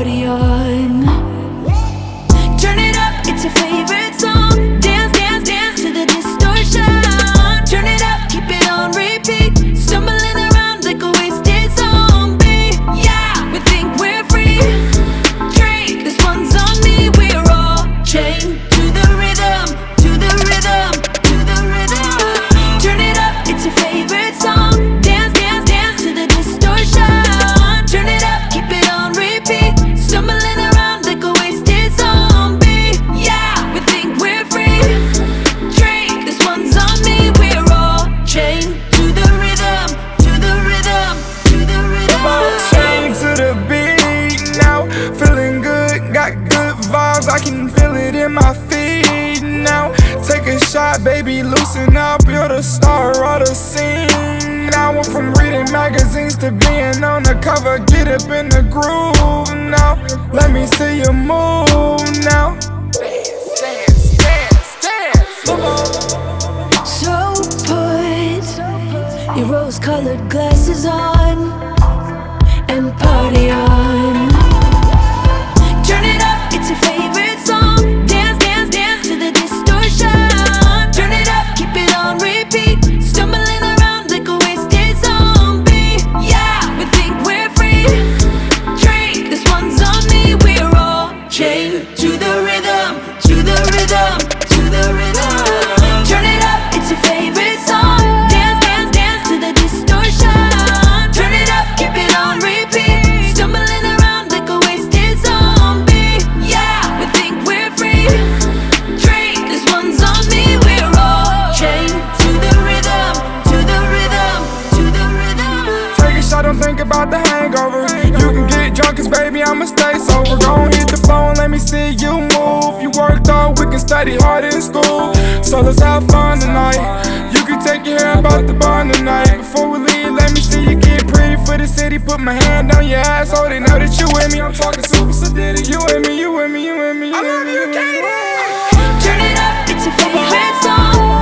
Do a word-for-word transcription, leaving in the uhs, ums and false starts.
party on. Turn it up, it's your favorite song. Dance, dance, dance to the distortion. Turn it up, keep it on repeat. Stumbling around like a wasted zombie. Yeah, we think we're free. Drink, this one's on me. We're all chained to the rhythm, to the rhythm, to the rhythm. Turn it up, it's your favorite song. Dance, dance, dance to the distortion. Turn it up, keep it on repeat. Stumbling around like a wasted zombie. Yeah, we think we're free. Drink, this one's on me. We're all chained to the rhythm, to the rhythm, to the rhythm. Chained to the beat now, feeling good, got good vibes, I can feel it in my feet now. Take a shot, baby, loosen up, you're the star of the scene. Now I went from reading magazines to being on the cover, get up in the groove now. Let me see you move now. Dance, dance, dance, dance. Come on. So put your rose-colored glasses on and party on. Turn it up, it's your favorite song. Dance, dance, dance to the distortion. Turn it up, keep it on repeat. Stumbling around like a wasted zombie. Yeah, we think we're free. Drink, this one's on me. We're all chained to the rhythm, to the rhythm, to the rhythm. Turn it up, it's your favorite song. Dance, dance, dance to the distortion. Turn it up, keep it on repeat. Stumbling around like a wasted zombie. Yeah, we think we're free. Drink, this one's on me. We're all chained to the rhythm, to the rhythm, to the rhythm. Take a shot, don't think about the hangover. You can get drunk, cause baby, I'ma stay sober. Gon' hit the phone, let me see you move. You worked all week and study hard in school, so let's have fun tonight. You can take your hair about the bar tonight. Before we leave, let me see you get pretty for the city. Put my hand on your ass so they know that you with me. I'm talking super sadistic. You with me, you with me, you with me, you with me. I love you, Katie. Turn it up, it's your favorite song.